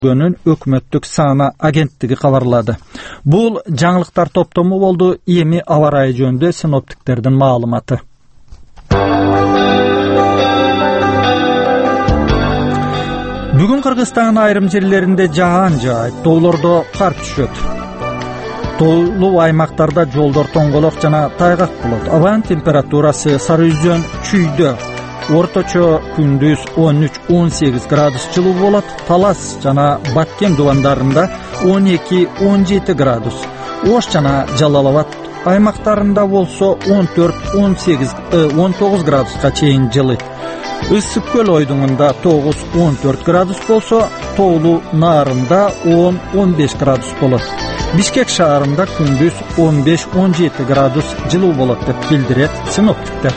Gönün ökmöттük sana agentligi kabarladı. Bul жаңылыктар топтому болду. Эми аба ырайы жөнүндө синоптиктердин маалыматы. Бүгүн Кыргызстандын айрым жерлеринде жаан жаайт, тоолордо кар түшөт. Тоолуу аймактарда жолдор тоңголок жана тайгак болот. Абанын температурасы Сары Үзөн, Чүйдө орточо күндүз 13-18 градус жылуу болот. Талас жана Баткен дубандарында 12-17 градус. Ош жана Жалал-Абад аймактарында болсо 14-19 градуска чейин жылыйт. Ысык көл ойдуңунда 9-14 градус болсо, тоолуу Наарында 10-15 градус болот. Бишкек шаарында күндүз 15-17 градус жылуу болот деп билдирет синоптиктер.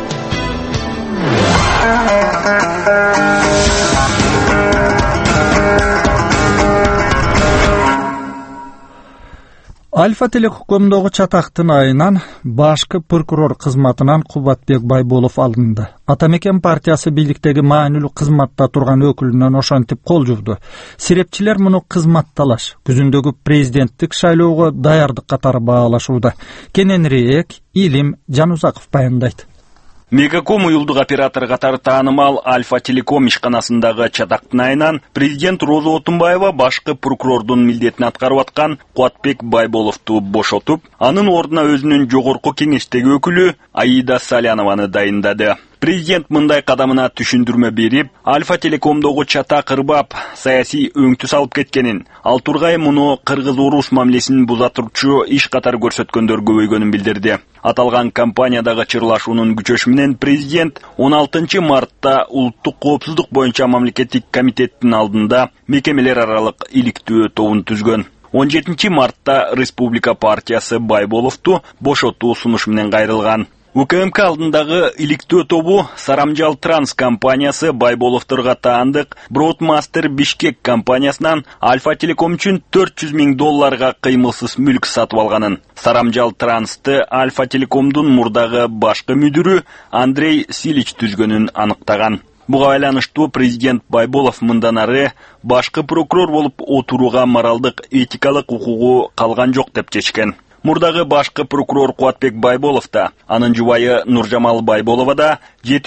Альфа Телекомдогу чатактын айынан башкы прокурор кызматынан Кубатбек Байболов алынды. Атамекен партиясы бийликтеги маанилүү кызматта турган өкүлүнөн ошентип кол жууду. Серепчилер муну кызматталаш, күзүндөгү президенттик шайлоого даярдык катары баалашууда. Кененирээк Илим Жанузаков баяндайт. Мегаком уюлдук оператор катары таанымал Альфа Телеком ишканасындагы чатактын айынан президент Роза Отунбаева башкы прокурордун милдетин аткарып аткан Кубатбек Байболовду бошотуп, анын ордуна өзүнүн жогорку кеңештеги өкүлү Аида Салянованы дайындады. Президент мындай кадамына түшүндүрмө берип, Альфа Телекомдогу чатак ырбап, саясий өңтү салып кеткенин, ал тургай муну кыргыз-орус мамилесин буза турчу иш катар көрсөткөндөр көбөйгөнүн билдирди. Аталган компаниядагы чырлашуунун күчөшү менен президент 16 мартта улуттук коопсуздук боюнча мамлекеттик комитеттин алдында мекемелер аралык иликтөө тобун түзгөн. 17 мартта Республика партиясы Байболовду бошотуу сунушу менен кайрылган. УКМК алдындагы иликтөө тобу Сарамжал Транс компаниясы Байболовторго таандык Broadmaster Бишкек компаниясынан Альфа Телеком үчүн $400 000 кыймылсыз мүлк сатып алганын, Сарамжал Трансты Альфа Телекомдун мурдагы башкы мүдүрү Андрей Силич түзгөнүн аныктаган. Буга байланыштуу президент Байболов мындан ары башкы прокурор болуп отурууга моралдык, этикалык укугу калган жок деп чечкен. Мурдагы башкы прокурор Кубатбек Байболов да, анын жубайы Нуржамал Байболова да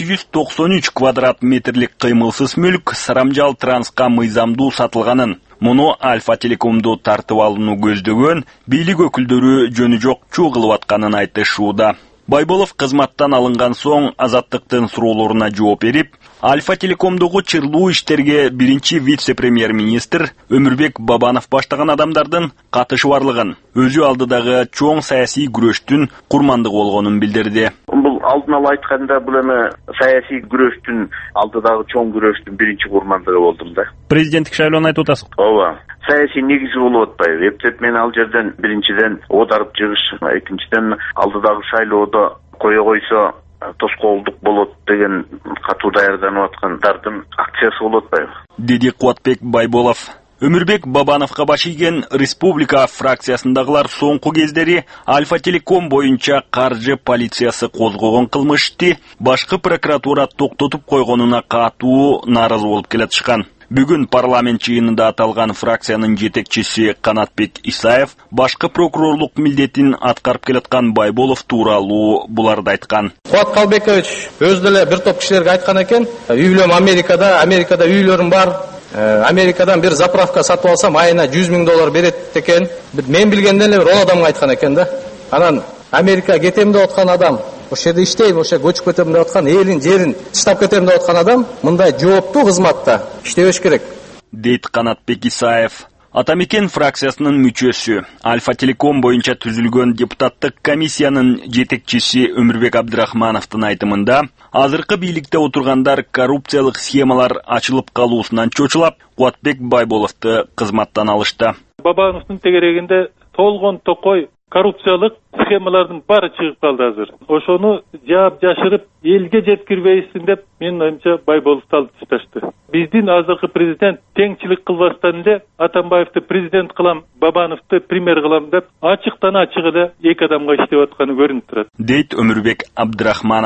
793 квадрат метрлик кыймылсыз мүлк Сарамжал Транска мыйзамдуу сатылганын, муну Альфа Телекомду тартып алууну көздөгөн бийлик өкүлдөрү жөнү жок чуу кылып атканын айтышууда. Байболов кызматтан алынган соң Азаттыктын суроолоруна жооп берип, Альфа Телекомдогу чырлуу иштерге биринчи вице-премьер-министр Өмүрбек Бабанов баштаган адамдардын катышы барлыгын, өзү алдыдагы чоң саясий күрөштүн курмандыгы болгонун билдирди. Бул алдын ала айтканда бул эми саясий күрөштүн алдыдагы чоң күрөштүн биринчи курмандыгы болдум да. Президенттик шайлоону айтып атасыз. Ооба. Саясий негизи болуп атпайбы. Эптеп мен ал жерден биринчиден оодарып чыгыш, экинчиден алдыдагы шайлоодо кое койсо тоскоолдук болот деген катуу даярданып аткандардын акциясы болуп атпайбы, деди Кубатбек Байболов. Өмүрбек Бабановго баш ийген Республика фракциясындагылар соңку кездери Альфа Телеком боюнча каржы полициясы козгогон кылмышты башкы прокуратура токтотуп койгонуна катуу нааразы болуп келатышкан. Бүгүн парламент жыйынында аталган фракциянын жетекчиси Канатбек Исаев башкы прокурорлук милдетин аткарып келаткан Байболов тууралуу буларды айткан. Кубат Калбекович өз деле бир топ кишилерге айткан экен, үйлөм Америкада үйлөрүм бар. Америкадан бир заправка сатып алсам айына $100 000 берет экен. Мен билгенден эле ол адамга айткан экен да. Анан Америка кетем деп аткан адам, ошол жерде иштейм, ошо көчүп кетем деп аткан, элин жерин таштап кетем деп аткан адам мындай жооптуу кызматта иштебеш керек, дейт Канатбек Исаев. Атамекен фракциясынын мүчөсү, Альфа Телеком боюнча түзүлгөн депутаттык комиссиянын жетекчиси Өмүрбек Абдрахмановдун айтымында, азыркы бийликте отургандар коррупциялык схемалар ачылып калуусунан чочулап, Кубатбек Байболовду кызматтан алышты. Бабановдун тегерегинде толгон токой коррупциялык схемалардын баары чыгып калды азыр. Ошону жаап жашырып, элге жеткирбейсиң деп менин оюмча Байболовду алып ташташты. Биздин азыркы президент теңчилик кылбастан эле Атамбаевди президент кылам, Бабановду премьер кылам деп ачыктан ачык эле эки адамга иштеп атканы көрүнүп турат, дейт Өмүрбек Абдрахманов.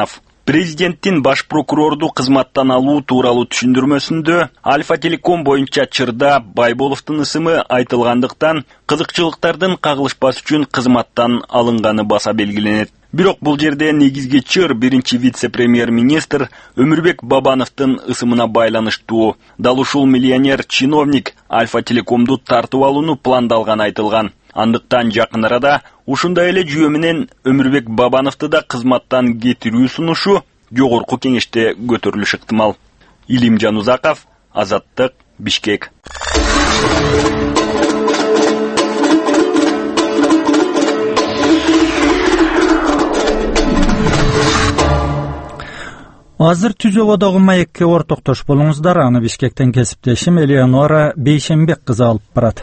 Президенттин баш прокурорду кызматтан алуу тууралуу түшүндүрмөсүндө Альфа Телеком боюнча чырда Байболовдун ысымы айтылгандыктан кызыкчылыктардын кагылышпас үчүн кызматтан алынганы баса белгиленет. Бирок бул жерде негизги чыр биринчи вице-премьер-министр Өмүрбек Бабановдун ысымына байланыштуу. Дал ушул миллионер чиновник Альфа Телекомду тартып алууну пландалганы айтылган. Андыктан жакын арада ушундай эле жүйө менен Өмүрбек Бабановду да кызматтан кетирүү сунушу жогорку кеңеште көтөрүлүшү ыктымал. Илимжан Узаков, Азаттык, Бишкек. Азыр Түзөбодогу маекке ортоктош болуңуздар. Аны Бишкектен кесиптешим Элеонора Бейшенбек кызы алып барат.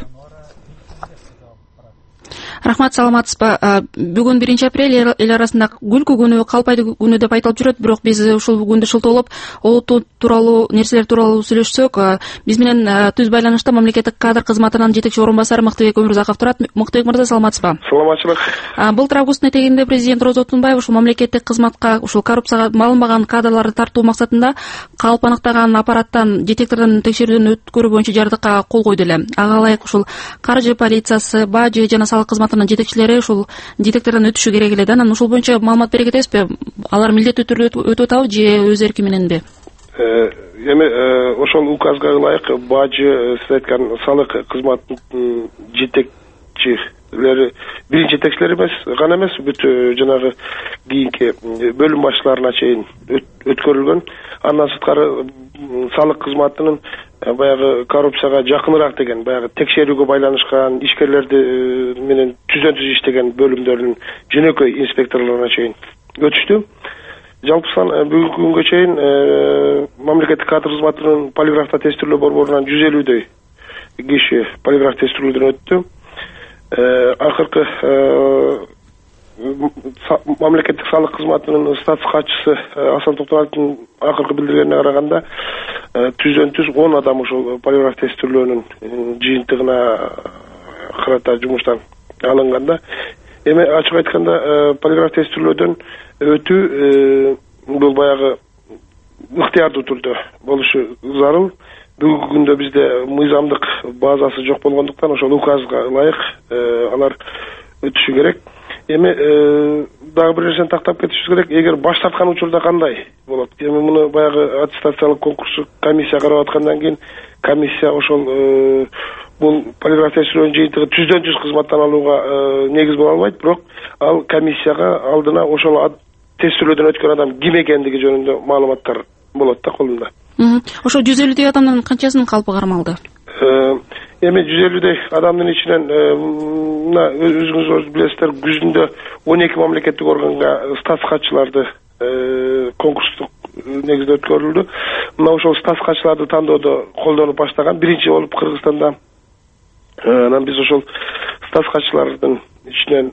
Рахмат, саламатсызбы. Бүгүн 1 апрель эл арасында күлкү күнү, калпайды күнү деп айтылып жүрөт, бирок биз ушул күндү шылтоолоп, олуттуу тууралуу нерселер тууралуу сүйлөшсөк, биз менен түз байланышта мамлекеттик кадр кызматынын жетекчи орун басары Мыктыбек Өмүрзаков турат. Мыктыбек мырза, саламатсызбы? Саламатчылык. Былтыр августтун этегинде президент Роза Отунбаева ушул мамлекеттик кызматка, ушул коррупцияга малынбаган кадрларды тартуу максатында калп аныктаган аппараттан детектордон текшерүүдөн өткөрүү боюнча жардыкка кол койду эле. Ага ылайык ушул каржы полициясы, бажы жана салык кызматынын жетекчилери ушул детектордон өтүшү керек эле да. Анан ушул боюнча маалымат бере кетесизби? Алар милдеттүү түрдө өтүп атабы же өз эрки мененби? Эми ошол указга ылайык бажы, сиз айткан салык кызматынын жетекчилери, биринчи жетекчилер гана эмес, бүт жанагы кийинки бөлүм башчыларына чейин өткөрүлгөн. Андан сырткары салык кызматынын баягы коррупцияга жакыныраак деген, баягы текшерүүгө байланышкан ишкерлерди менен түздөн-түз иштеген бөлүмдөрдүн жөнөкөй инспекторлоруна чейин өтүштү. Жалпы сан бүгүнкү күнгө чейин мамлекеттик кадр кызматынын полиграфта тестирлөө борборунан 150дөй киши полиграф тестирлөөдөн өттү. Акыркы мамлекеттик салык кызматынын статус катчысы Асан Токтоновдун акыркы билдиргенине караганда түздөн-түз 10 адам ушул полиграф тестирлөөнүн жыйынтыгына карата жумуштан алынганда. Эми ачык айтканда полиграф тестирлөөдөн өтүү бул баягы ыктыярдуу түрдө болушу зарыл. Бүгүнкү күндө бизде мыйзамдык базасы жок болгондуктан ошол указга ылайык алар өтүшү керек. Эми дагы бир нерсени тактап кетишибиз керек. Эгер баш тарткан учурда кандай болот? Эми муну баягы аттестациялык конкурсу комиссия карап аткандан кийин комиссия ошол бул полиграф тестирлөөнүн жыйынтыгы түздөн-түз кызматтан алууга негиз боло албайт, бирок ал комиссияга алдына ошол тестирлөөдөн өткөн адам ким экендиги жөнүндө маалыматтар болот да колунда. Ошо 150дөй адамдын канчасынын калпы кармалды? Эми 150дөй адамдын ичинен өзүңүз билесиздер, күзүндө 12 мамлекеттик органга статус катчыларды конкурстук негизде өткөрүлдү. Мына ошол статус катчыларды тандоодо колдонуп баштаган биринчи болуп Кыргызстанда. Анан биз ошол статус катчылардын ичинен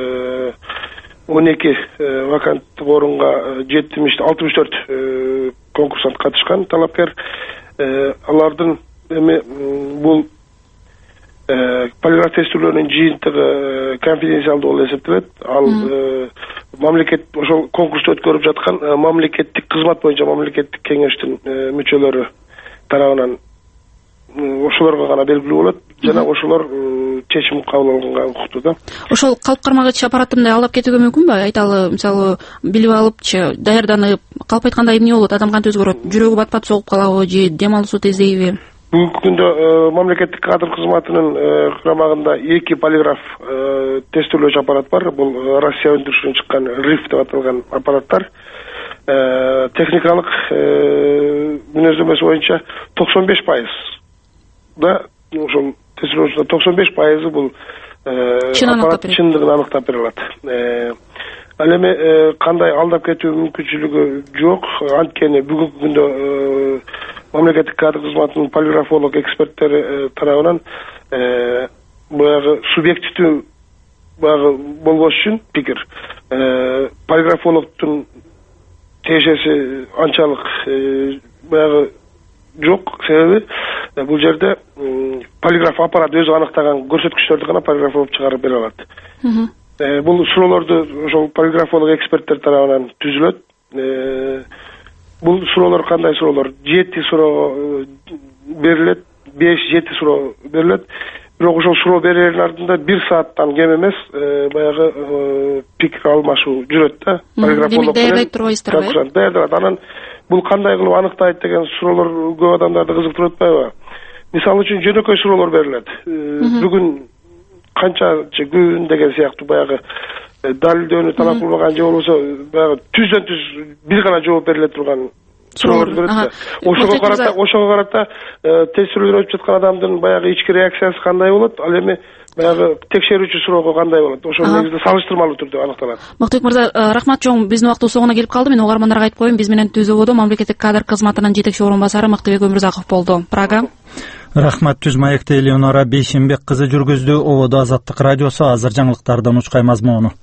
12 ваканттык орунга 64 конкурсант катышкан талапкер. Алардын эми бул полиграф тестирлөөнүн жыйынтыгы конфиденциалдуу болуп эсептелет. Ал мамлекет ошол конкурсту өткөрүп жаткан мамлекеттик кызмат боюнча мамлекеттик кеңештин мүчөлөрү тарабынан ошолорго гана белгилүү болот жана ошолор чечим кабыл алганга укуктуу да. Ошол калп кармагыч аппараты мындай алдап кетүүгө мүмкүнбү? Айталы, мисалы, билип алыпчы, даярданып, калп айтканда эмне болот? Адам кантип өзгөрөт? Жүрөгү бат-бат согуп калабы же дем алуусу тездейби? Бүгүнкү күндө мамлекеттик кадр кызматынын карамагында 2 полиграф тестирлөөчү аппарат бар. Бул Россия өндүрүшүнөн чыккан РИФ деп аталган аппараттар. Техникалык мүнөздөмөсү боюнча 95% да ошол тестирлөөчүнүн 95% бул аппарат чындыгын аныктап бере алат. Ал эми кандай алдап кетүү мүмкүнчүлүгү жок. Анткени бүгүнкү күндө мамлекеттик кадр кызматынын полиграфолог эксперттери тарабынан баягы субъективдүү баягы болбош үчүн пикир полиграфологдун тиешеси анчалык баягы жок. Себеби бул жерде полиграф аппарат өзү аныктаган көрсөткүчтөрдү гана полиграфолог чыгарып бере алат. Бул суроолорду ошол полиграфолог эксперттер тарабынан түзүлөт. Бул суроолор кандай суроолор? 7 суроо берилет, 5-7 суроо берилет. Бирок ошол суроо берердин артында 1 сааттан кем эмес баягы пикир алмашуу жүрөт да. Демек даярдайт турбайсыздарбы? Даярдалат. Анан бул кандай кылып аныктайт деген суроолор көп адамдарды кызыктырып атпайбы? Мисалы үчүн жөнөкөй суроолор берилет. Бүгүн канчачы күн деген сыяктуу баягы далилдөөнү талап кылбаган же болбосо баягы түздөн түз бир гана жооп бериле турган суроолор берет да. Ошого карата тестирүүдөн өтүп жаткан адамдын баягы ички реакциясы кандай болот? Ал эми баягы текшерүүчү суроого кандай болот? Ошол негизде салыштырмалуу түрдө аныкталат. Мактыбек мырза, рахмат чоң. Биздин убактыбыз соңуна келип калды. Мен угармандарга айтып коеюн, биз менен Түзөгөдө мамлекеттик кадр кызматынын жетекчи орун басары Мактыбек Өмүрзаков болду. Прага. Рахмат. Түз маекте Элеонора Бейшенбек кызы жүргүздү. Ободо Азаттык радиосу. Азыр жаңылыктардан учкай мазмуну.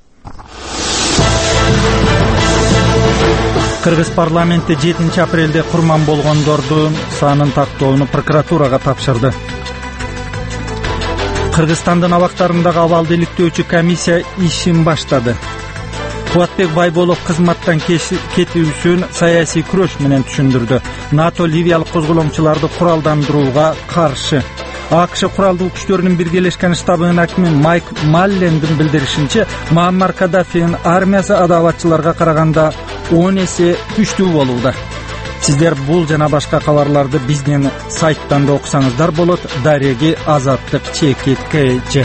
Кыргыз парламенти 7 апрелде курман болгондордун санын тактоону прокуратурага тапшырды. Кыргызстандын абактарындагы абалды иликтөөчү комиссия ишин баштады. Кубатбек Байболов кызматтан кетүүсүн саясий күрөш менен түшүндүрдү. НАТО ливиялык козголоңчуларды куралдандырууга каршы. АКШ куралдуу күчтөрүнүн биргелешкен штабынын акими Майк Маллендин билдиришинче, Муаммар Каддафинин армиясы адабатчыларга караганда 10 эсе күчтүү болууда. Сиздер бул жана башка кабарларды биздин сайттан да окусаңыздар болот. Дареги Азаттык ЧКТ.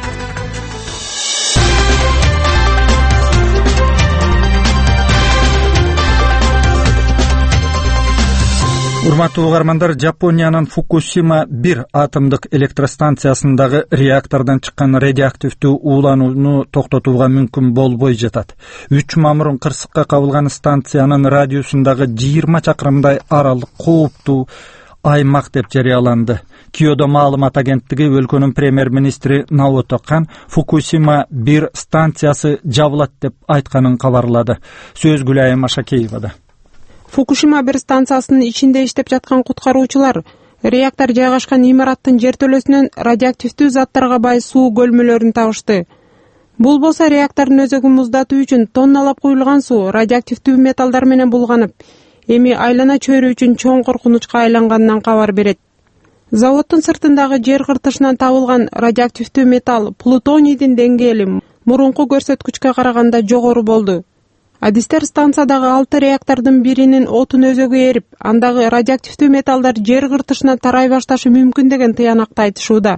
Урматтуу угармандар, Жапониянын Фукусима 1 атомдук электростанциясындагы реактордон чыккан радиоактивдүү ууланууну токтотууга мүмкүн болбой жатат. 3 мамырын кырсыкка кабылган станциянын радиусундагы 20 чакырымдай аралык кооптуу аймак деп жарыяланды. Киодо маалымат агенттиги өлкөнүн премьер-министри Наото Кан Фукусима 1 станциясы жабылат деп айтканын кабарлады. Сөз Гүлайым Ашакеевада. Фукушима 1 станциясынын ичинде иштеп жаткан куткаруучулар реактор жайгашкан имараттын жертөлөсүнөн радиоактивдүү заттарга бай суу көлмөлөрүн табышты. Бул болсо реактордун өзөгүн муздатуу үчүн тонналап куюлган суу радиоактивдүү металлдар менен булганып, эми айлана чөйрө үчүн чоң коркунучка айланганынан кабар берет. Заводдун сыртындагы жер кыртышынан табылган радиоактивдүү металл плутонийдин деңгээли мурунку көрсөткүчкө караганда жогору болду. Адистер станциядагы 6 реактордун биринин отун өзөгү эрип, андагы радиоактивдүү металлдар жер кыртышына тарай башташы мүмкүн деген тыянакты айтышууда.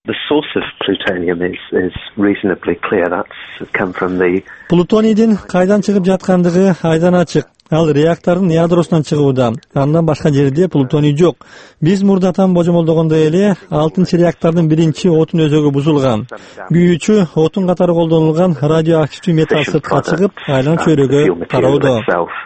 Плутонийдин кайдан чыгып жаткандыгы айдан ачык. Ал реактордун ядросунан чыгууда. Андан башка жерде плутоний жок. Биз мурдатан божомолдогондой эле 6 реактордун биринчи отун өзөгү бузулган. Күйүүчү отун катары колдонулган радиоактивдүү металл сыртка чыгып, айлана чөйрөгө тараудо.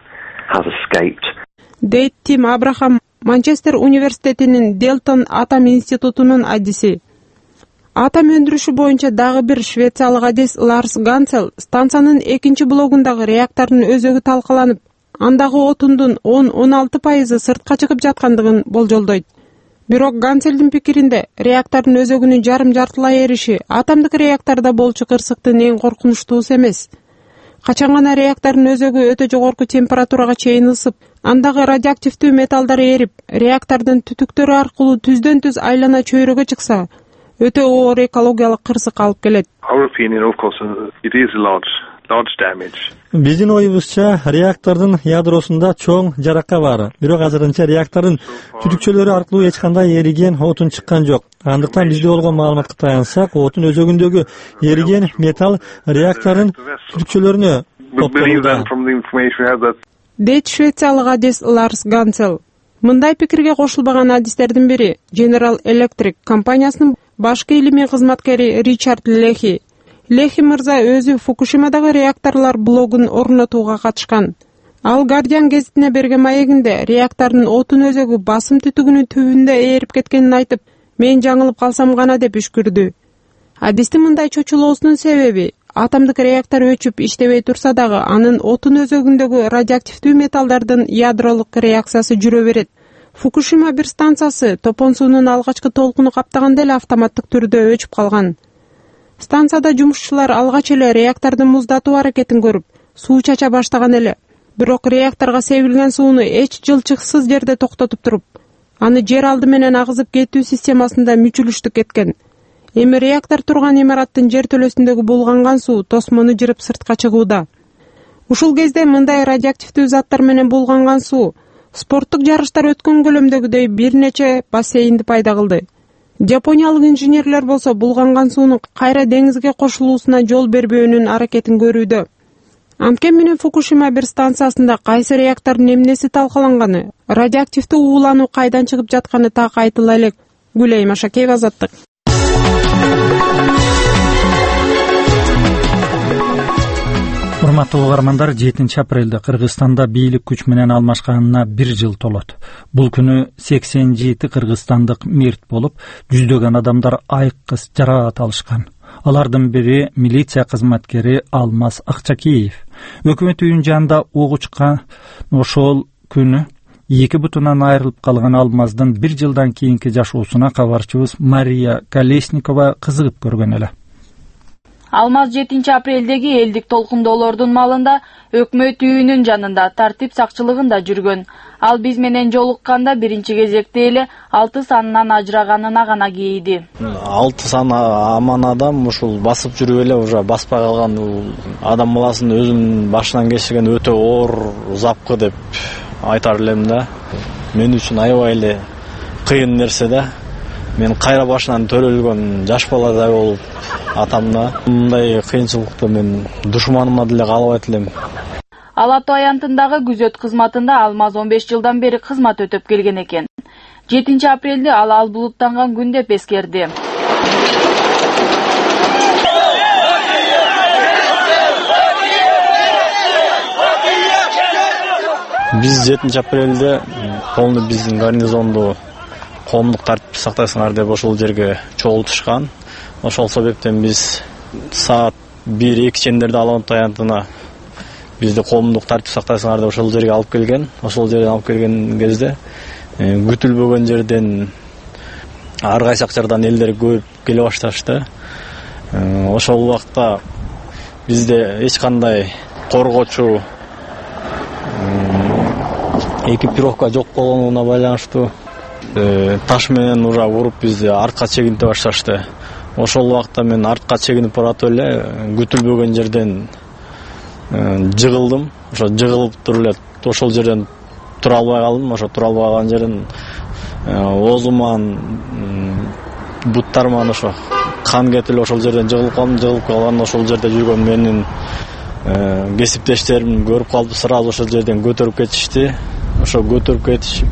Дейт Тим Абрахам, Манчестер университетинин Делтон атом институтунун адиси. Атом өндүрүшү боюнча дагы бир швециялык адис Ларс Ганцел станциянын 2 блогундагы реактордун өзөгү талкаланып, андагы отундун 10-16% сыртка чыгып жаткандыгын болжолдойт. Бирок Ганцелдин пикиринде реактордун өзөгүнүн жарым-жартылай эриши атомдук реактордо болчу кырсыктын эң коркунучтуусу эмес. Качан гана реактордун өзөгү өтө жогорку температурага чейин ысып, андагы радиоактивдүү металлдар эрип, реактордун түтүктөрү аркылуу түздөн түз айлана чөйрөгө чыкса, өтө оор экологиялык кырсык алып келет. Биздин оюбузча реактордун ядросунда чоң жарака бар. Бирок азырынча реактордун түтүкчөлөрү аркылуу эч кандай эриген отун чыккан жок. Андыктан бизде болгон маалыматка таянсак, отун өзөгүндөгү эриген металл реактордун түтүкчөлөрүнө топтолууда. Дейт швециялык адис Ларс Ганцел. Мындай пикирге кошулбаган адистердин бири General Electric компаниясынын башкы илимий кызматкери Ричард Лехи. Лехи мырза өзү Фукушимадагы реакторлор блогун орнотууга катышкан. Ал Guardian гезитине берген маегинде реактордун отун өзөгү басым түтүгүнүн түбүндө ээрип кеткенин айтып, мен жаңылып калсам гана деп үшкүрдү. Адистин мындай чочулоосунун себеби атомдук реактор өчүп иштебей турса дагы анын отун өзөгүндөгү радиоактивдүү металлдардын ядролук реакциясы жүрө берет. Фукушима 1 станциясы топон суунун алгачкы толкуну каптаганда эле автоматтык түрдө өчүп калган. Станцияда жумушчулар алгач эле реактордун муздатуу аракетин көрүп, суу чача баштаган эле. Бирок реакторго себилген сууну эч жылчыксыз жерде токтотуп туруп, аны жер алды менен агызып кетүү системасында мүчүлүштүк эткен. Эми реактор турган имараттын жертөлөсүндөгү булганган суу тосмону жырып сыртка чыгууда. Ушул кезде мындай радиоактивдүү заттар менен булганган суу спорттук жарыштар өткөн көлөмдөгүдөй бир нече бассейнди пайда кылды. Жапониялык инженерлер болсо булганган суунун кайра деңизге кошулуусуна жол бербөөнүн аракетин көрүүдө. Анткени менен Фукушима бир станциясында кайсы реактордун эмнеси талкаланганы, радиоактивдүү уулануу кайдан чыгып жатканы так айтыла элек. Гүлей Машакеева, Азаттык. Урматтуу угармандар, 7 апрелде Кыргызстанда бийлик күч менен алмашканына 1 жыл толот. Бул күнү 87 кыргызстандык мерт болуп, жүздөгөн адамдар айкыз жараат алышкан. Алардын бири милиция кызматкери Алмаз Акчакеев. Өкмөт үйүнүн жанында ок учкан ошол күнү 2 бутунан айрылып калган Алмаздын 1 жылдан кийинки жашоосуна кабарчыбыз Мария Колесникова кызыгып көргөн эле. Алмаз 7 апрелдеги элдик толкундоолордун маалында өкмөт үйүнүн жанында тартип сакчылыгында жүргөн. Ал биз менен жолукканда биринчи кезекте эле 6 санынан ажыраганына гана кейиди. 6 сан аман адам ушул басып жүрүп эле уже баспай калган адам баласын өзүмдүн башынан кечирген өтө оор запкы деп айтар элем да. Мен үчүн аябай эле кыйын нерсе да. Мен кайра башынан төрөлгөн жаш баладай болуп атамда. Мындай кыйынчылыкты мен душманыма деле каалабайт элем. Ала Тоо аянтындагы күзөт кызматында Алмаз 15 жылдан бери кызмат өтөп келген экен. 7 апрелде ал булуттанган күн деп эскерди. Биз 7 апрелде полный биздин гарнизонду коомдук тартипти сактайсыңар деп ошол жерге чогултушкан. Ошол себептен биз саат 1-2 чендерде Ала Тоо аянтына бизди коомдук тартип сактайсыңар деп ошол жерге алып келген. Ошол жерден алып келген кезде күтүлбөгөн жерден ар кайсы акчардан элдер көп келе башташты. Ошол убакта бизде эч кандай коргоочу экипировка жок болгонуна байланыштуу таш менен ура уруп бизди артка чегинте башташты. Ошол убакта мен артка чегинип баратып эле күтүлбөгөн жерден жыгылдым. Ошо жыгылып туруп эле ошол жерден тура албай калдым. Ошо тура албай калган жерден оозуман буттарыман ошо кан кетип эле ошол жерден жыгылып калдым. Жыгылып калган ошол жерде жүргөн менин кесиптештерим көрүп калып сразу ошол жерден көтөрүп кетишти. Ошо көтөрүп кетишип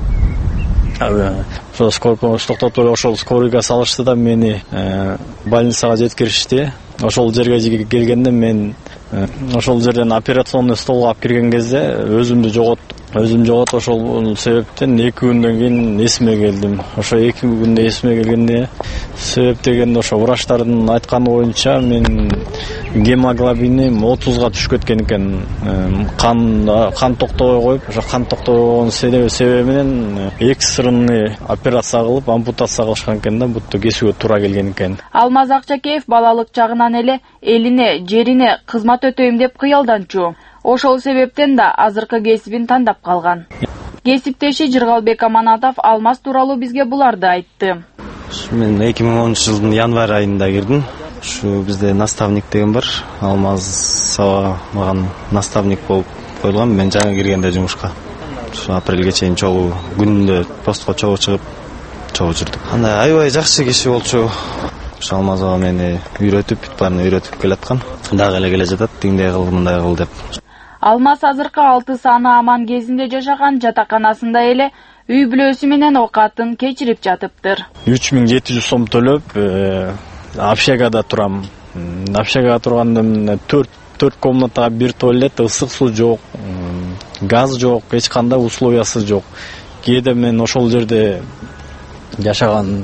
ошо скорый помощь токтотуп эле ошол скорыйга салышты да мени больницага жеткиришти. Ошол жерге келгенде мен ошол жерден операционный столго алып кирген кезде өзүмдү жоготтум. Ошол себептен 2 күндөн кийин эсиме келдим. Ошо 2 күндө эсиме келгенде себеп дегенде ошо врачтардын айтканы боюнча мен гемоглобиним 30га түшүп кеткен экен. Кан токтобой коюп, ошо кан токтобой себеби менен экстренный операция кылып, ампутация кылышкан экен да, бутты кесүүгө туура келген экен. Алмаз Акчакеев балалык чагынан эле элине, жерине кызмат өтөйм деп кыялданчу. Ошол себептен да азыркы кесибин тандап калган. Кесиптеши Жыргалбек Аманатов Алмаз тууралуу бизге буларды айтты. Мен 2010 жылдын январь айында кирдим. Ушу бизде наставник деген бар. Алмаз мага наставник болуп коюлган. Мен жаңы киргенде жумушка. Ушу апрелге чейин чогуу күнүндө постко чогуу чыгып жүрдүк. Андай аябай жакшы киши болчу. Ушу Алмаз ага мени баарын үйрөтүп келаткан. Дагы эле келе жатат, тиңдей кыл, мындай кыл деп. Алмаз азыркы 6 саны аман кезинде жашаган жатаканасында эле үй бүлөсү менен окатын кечирип жатыптыр. 3700 сом төлөп, общагада турам. Общагада турганда 4 комнатага 1 туалет, ысык суу жок, газ жок, эч кандай условиясы жок. Кээде мен ошол жерде жашаган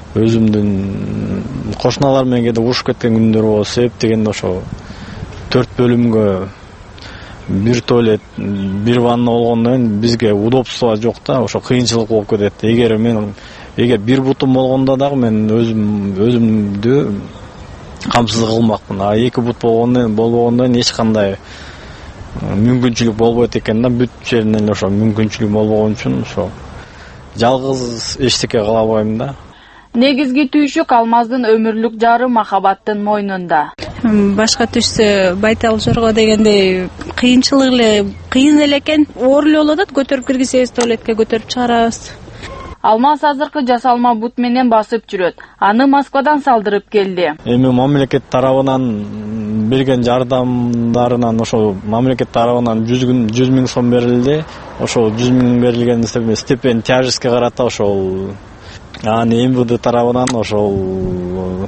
өзүмдүн кошуналар менен кээде урушуп кеткен күндөр болот. Себеп дегенде ошо 4 бөлүмгө 1 туалет, 1 ванна болгондон кийин бизге удобство жок да, ошо кыйынчылык болуп кетет. Эгер 1 бутум болгондо дагы мен өзүмдү камсыз кылмакмын. А 2 бут болбогондон эч кандай мүмкүнчүлүк болбойт экен да, бүт жеринен эле ошо мүмкүнчүлүк болбогон үчүн ошо жалгыз эчтеке кыла албайм да. Негизги түйшүк Алмаздын өмүрлүк жары Махабаттын мойнунда. Башка түшсө байтал жорго дегендей кыйынчылык эле, кыйын эле экен. Оор эле болот, көтөрүп киргизебиз, туалетке көтөрүп чыгарабыз. Алмаз азыркы жасалма бут менен басып жүрөт. Аны Москвадан салдырып келди. Эми мамлекет тарабынан берген жардамдарынан ошо мамлекет тарабынан 100 миң сом берилди. Ошо 100 миң берилген степень тяжестке карата ошол аны МВД тарабынан ошол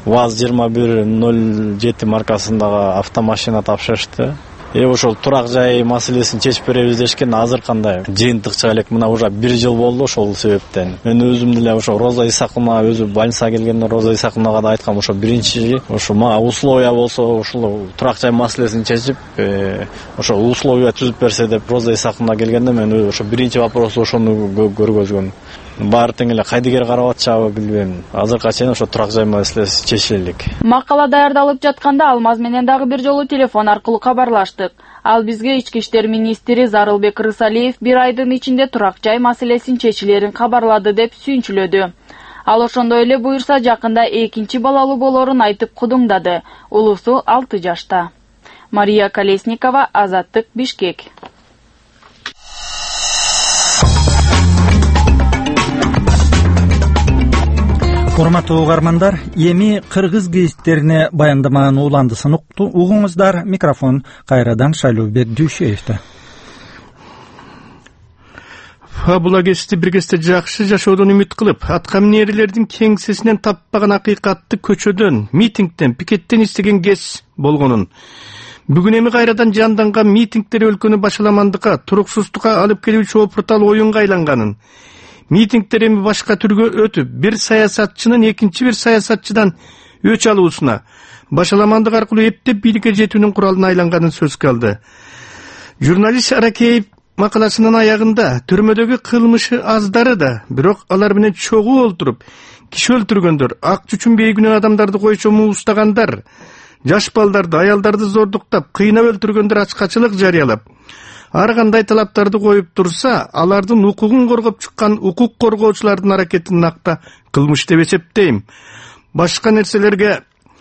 ВАЗ-2107 маркасындагы автомашина тапшырышты. Ошол турак жай маселесин чечип беребиз дешкен. Азыр кандай жыйынтык чыга элек, мына уже 1 жыл болду ошол себептен. Мен өзүм деле ошо Роза Исаковна өзү больницага келгенде Роза Исаковнага да айткам, ошо биринчи ошо мага условия болсо ушул турак жай маселесин чечип, ошо условия түзүп берсе деп Роза Исаковна келгенде мен ошо биринчи вопрос ошону көргөзгөм. Баары тең эле кайдыгер карап атчабы билбейм. Азыркыга чейин ошо турак жай маселеси чечилелик. Макала даярдалып жатканда Алмаз менен дагы бир жолу телефон аркылуу кабарлаштык. Ал бизге Ички иштер министри Зарылбек Рысалиев 1 айдын ичинде турак жай маселесин чечилерин кабарлады деп сүйүнчүлөдү. Ал ошондой эле буюрса жакында 2 балалуу болорун айтып кудуңдады. Улусу 6 жашта. Мария Колесникова, Азаттык, Бишкек. Урматтуу угармандар, эми кыргыз гезиттерине баяндаманын уландысын угуңуздар. Микрофон кайрадан Шайлообек Дүйшеевде. Фабула гезити бир кезде жакшы жашоодон үмүт кылып, атка минерилердин кеңсесинен таппаган акыйкатты көчөдөн, митингден, пикеттен истеген кез болгонун, бүгүн эми кайрадан жанданган митингдер өлкөнү башаламандыкка, туруксуздукка алып келүүчү опуртал оюнга айланганын, митингдер эми башка түргө өтүп, бир саясатчынын экинчи бир саясатчыдан өч алуусуна, башаламандык аркылуу эптеп бийликке жетүүнүн куралына айланганын сөзгө алды. Журналист Аракеев макаласынын аягында түрмөдөгү кылмышы аздары да, бирок алар менен чогуу олтуруп, киши өлтүргөндөр, ак чүчүн бейгүнөн адамдарды койчо муустагандар, жаш балдарды, аялдарды зордуктап, кыйнап өлтүргөндөр ачкачылык жарыялап, ар кандай талаптарды коюп турса, алардын укугун коргоп чыккан укук коргоочулардын аракетин накта кылмыш деп эсептейм. Башка нерселерге,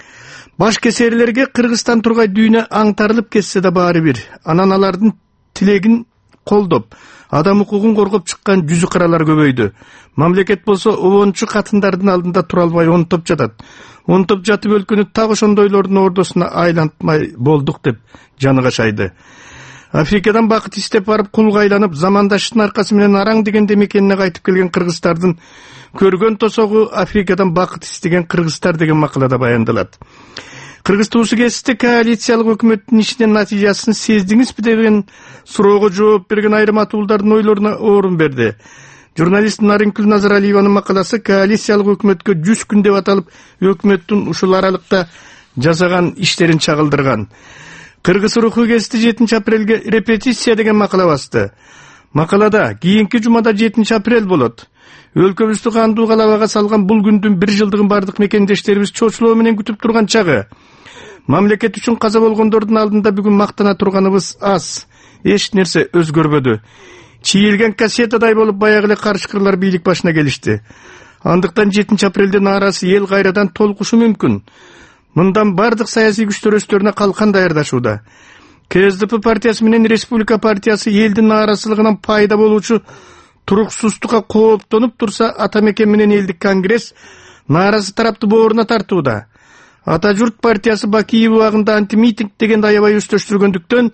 баш кесерлерге Кыргызстан тургай дүйнө аңтарылып кетсе да баары бир. Анан алардын тилегин колдоп, адам укугун коргоп чыккан жүзү каралар көбөйдү. Мамлекет болсо обончу катындардын алдында тура албай онтоп жатат. Онтоп жатып өлкөнү так ошондойлордун ордосуна айлантмай болдук деп жаны качайды. Африкадан бакыт истеп барып кулга айланып, замандаштын аркасы менен араң дегенде мекенине кайтып келген кыргыздардын көргөн тосогу Африкадан бакыт истеген кыргыздар деген макалада баяндалат. Кыргыз туусу кезинде коалициялык өкмөттүн ишинин натыйжасын сездиңизби деген суроого жооп берген айрым атуулдардын ойлоруна орун берди. Журналист Наринкүл Назаралиеванын макаласы коалициялык өкмөткө 100 күн деп аталып, өкмөттүн ушул аралыкта жасаган иштерин чагылдырган. Кыргыз руху гезити 7 апрелге репетиция деген макала басты. Макалада кийинки жумада 7 апрель болот. Өлкөбүздү кандуу калабага салган бул күндүн 1 жылдыгын бардык мекендештерибиз чочулоо менен күтүп турган чагы. Мамлекет үчүн каза болгондордун алдында бүгүн мактана турганыбыз аз. Эч нерсе өзгөрбөдү. Чийилген кассетадай болуп баягы эле карышкырлар бийлик башына келишти. Андыктан 7 апрелде наарасы эл кайрадан толкушу мүмкүн. Мындан бардык саясий күчтөр өздөрүнө калкан даярдашууда. КСДП партиясы менен Республика партиясы элдин нааразылыгынан пайда болуучу туруксуздукка кооптонуп турса, ата мекен менен элдик конгресс нааразы тарапты бооруна тартууда. Ата журт партиясы Бакиев убагында антимитинг дегенди аябай өстөштүргөндүктөн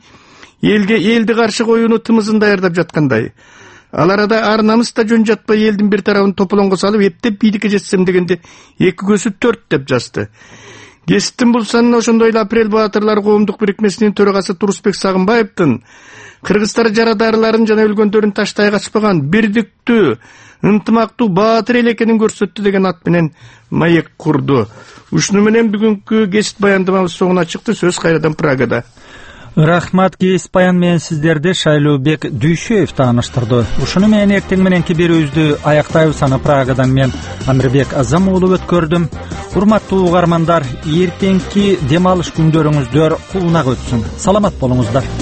элди каршы коюуну тымызын даярдап жаткандай. Ал арада ар намыс да жөн жатпай элдин бир тарабын тополоңго салып, эптеп бийликке жетсем дегенде 2 көзү 4 деп жазды. Гезиттин бул санына ошондой эле Апрель баатырлар коомдук бирикмесинин төрагасы Турусбек Сагынбаевдин кыргыздар жарадарыларын жана өлгөндөрүн таштай качпаган бирдиктүү, ынтымактуу баатыр эл экенин көрсөттү деген ат менен маек курду. Ушуну менен бүгүнкү гезит баяндамабыз соңуна чыкты. Сөз кайрадан Прагада. Рахмат, гезит баян менен сиздерди Шайлообек Дүйшеев тааныштырды. Ушуну менен эртең мененки берүүбүздү аяктайбыз. Аны Прагадан мен Амирбек Азам уулу өткөрдүм. Урматтуу угармандар, эртеңки дем алыш күндөрүңүздөр кулунак өтсүн. Саламат болуңуздар.